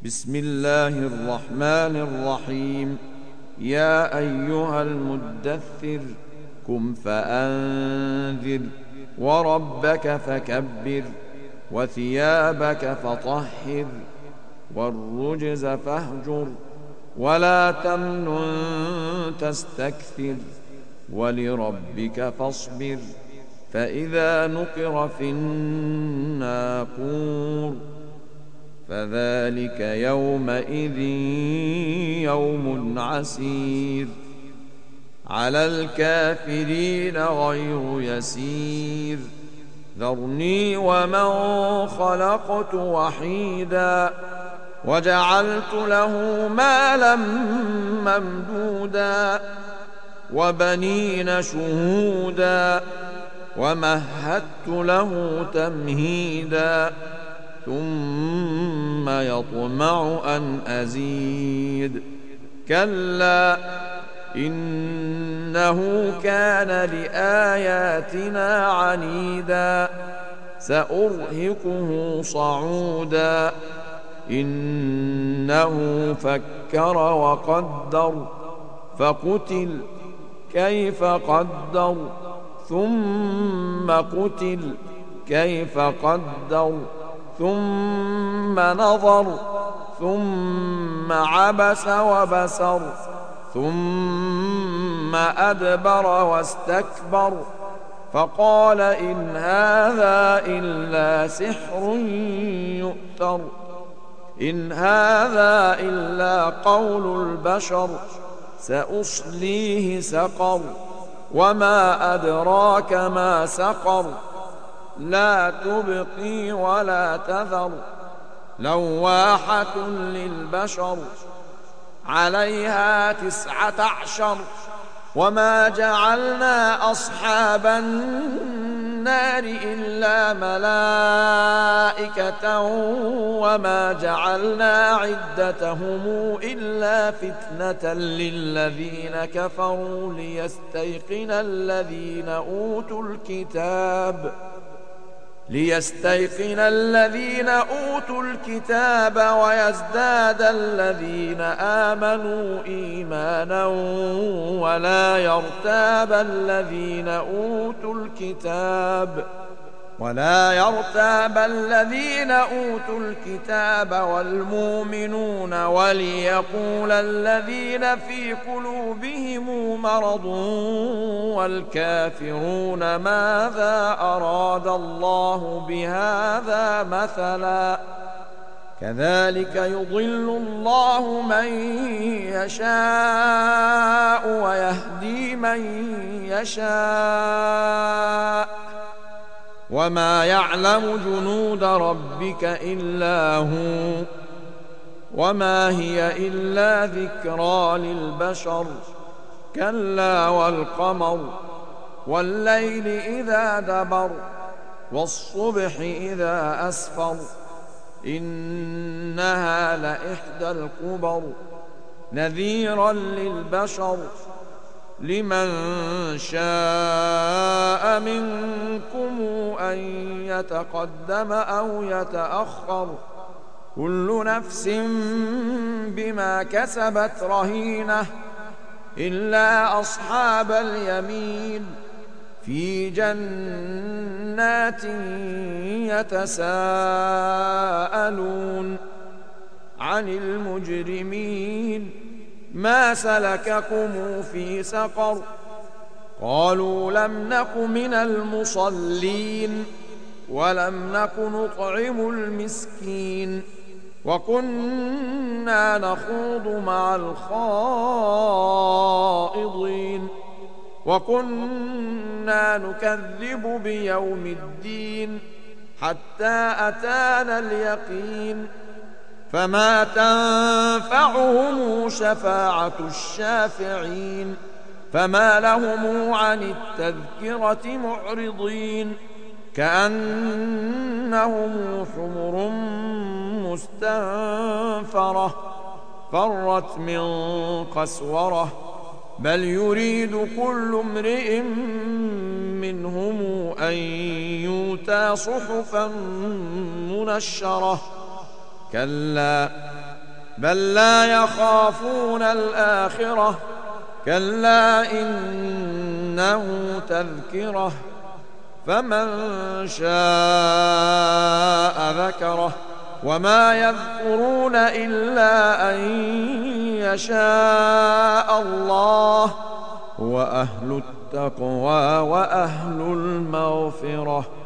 بسم الله الرحمن الرحيم. يا أيها المدثر قم فأنذر وربك فكبر وثيابك فطهر والرجز فاهجر ولا تمنن تستكثر ولربك فاصبر فإذا نقر في الناقور فذلك يومئذ يوم عسير على الكافرين غير يسير. ذرني ومن خلقت وحيدا وجعلت له مالا ممدودا وبنين شهودا ومهدت له تمهيدا ثم يطمع أن أزيد كلا إنه كان لآياتنا عنيدا سأرهقه صعودا إنه فكر وقدر فقتل كيف قدر ثم قتل كيف قدر ثم نظر ثم عبس وبسر ثم أدبر واستكبر فقال إن هذا إلا سحر يؤثر إن هذا إلا قول البشر سأصليه سقر وما أدراك ما سقر لا تبقي ولا تذر لواحة للبشر عليها 19 وما جعلنا أصحاب النار إلا ملائكة وما جعلنا عدتهم إلا فتنة للذين كفروا ليستيقن الذين أوتوا الكتاب ويزداد الذين آمنوا إيمانا ولا يرتاب الذين أوتوا الكتاب والمؤمنون وليقول الذين في قلوبهم مرض والكافرون ماذا أراد الله بهذا مثلا كذلك يضل الله من يشاء ويهدي من يشاء وما يعلم جنود ربك إلا هو وما هي إلا ذكرى للبشر كلا والقمر والليل إذا دبر والصبح إذا أسفر إنها لإحدى الكبر نذيرا للبشر لمن شاء منكم أن يتقدم أو يتأخر كل نفس بما كسبت رهينة إلا أصحاب اليمين في جنات يتساءلون عن المجرمين ما سلككم في سقر قالوا لم نك من المصلين ولم نك نطعم المسكين وكنا نخوض مع الخائضين وكنا نكذب بيوم الدين حتى أتانا اليقين فما تنفعهم شفاعة الشافعين فما لهم عن التذكرة معرضين كأنهم حمر مستنفرة فرت من قسورة بل يريد كل امرئ منهم أن يؤتى صحفا منشرة كلا بل لا يخافون الآخرة كلا إنه تذكرة فمن شاء ذكره وما يذكرون إلا أن يشاء الله هو أهل التقوى وأهل المغفرة.